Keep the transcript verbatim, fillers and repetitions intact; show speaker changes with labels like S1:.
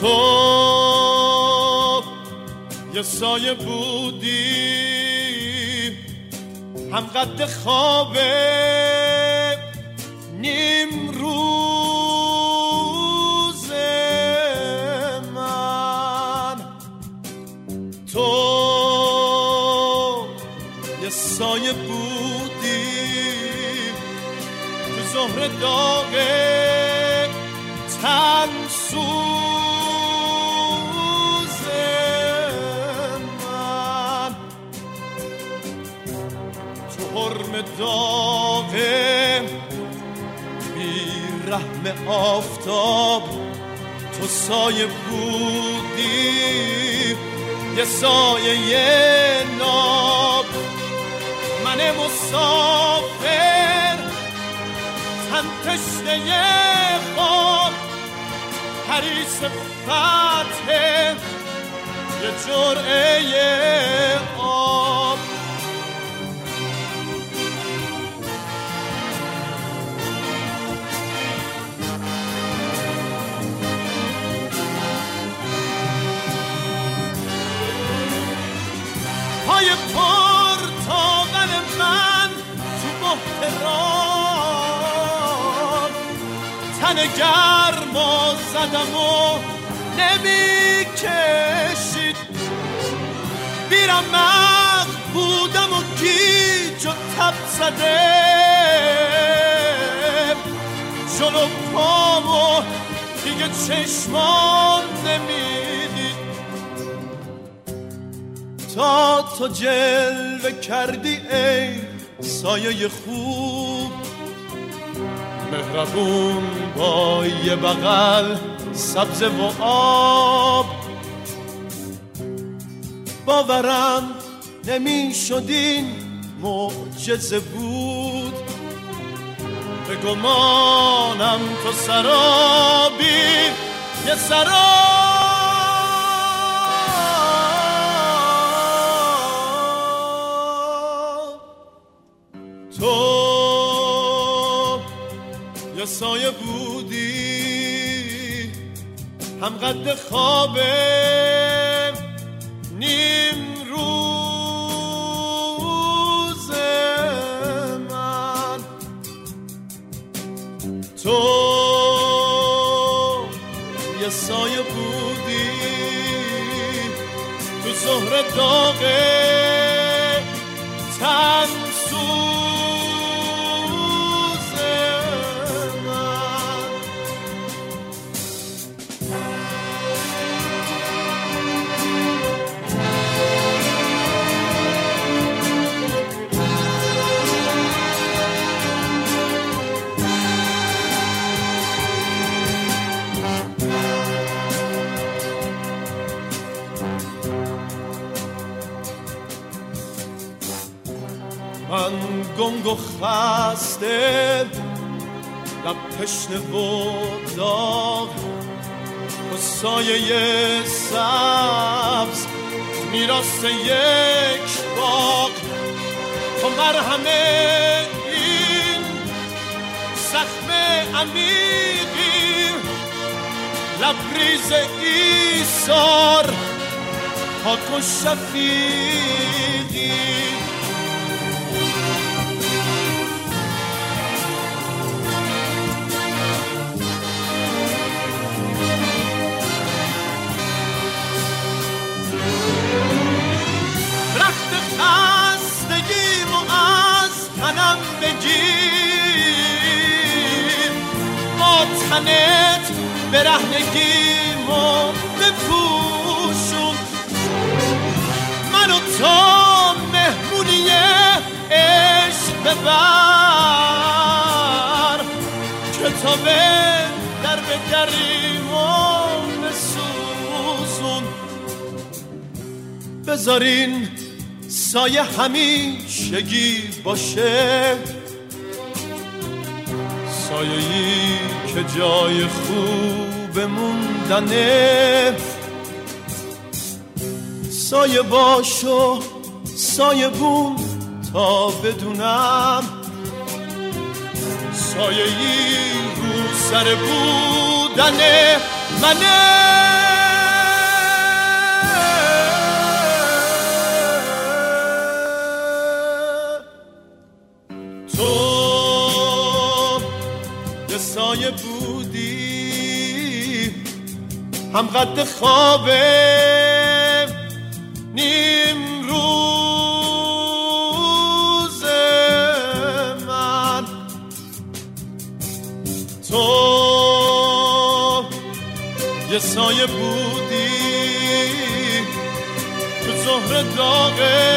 S1: تو یه سایه بودی هم قد خواب نیم روز من، تو یه سایه بودی تو ظهر داغ تن سوز من، تو حرم داغ بی رحم آفتاب، تو سایه بودی یه سایه ناب، من مسافر تن تشنه خواب، حریص فتح یه جرعه آب. پای پرتاول من تو بحران، تن گرم و زدم و نمی کشید، بیرمق بودم و گیج و تب زده، جلو پام و دیگه چشمان نمیدید، تا تو جلوه کردی ای سایه خوب، مهربون با یه بغل سبز و آب. باورم نمی شد این معجزه بود، به گمانم تو سرابی یه سراب. تو یه سایه بودی هم قد خواب نیم روز من، تو یه سایه بودی تو ظهر داغ تن سوز من گنگ و خسته، لب تشنه و داغ، و سایه سبز میراث یک باغ، تو مرهم این زخم عمیقی، لبریز ایثار پاک و شفیقی. خستگیم و از تنم بگیر، با تنت برهنگیم و بپوشون، من و تو مهمونی عشق ببر، کتاب در بگریم و بسوزون، بذارین سایه همیشگی باشه، سایه‌ای که جای خوب موندنه، سایه باشو سایه بون تا بدونم، سایه‌ای رو سر بودن منه. سایه بودی، هم قد خواب نیم روز من. تو یه سایه بودی تو ظهر داغ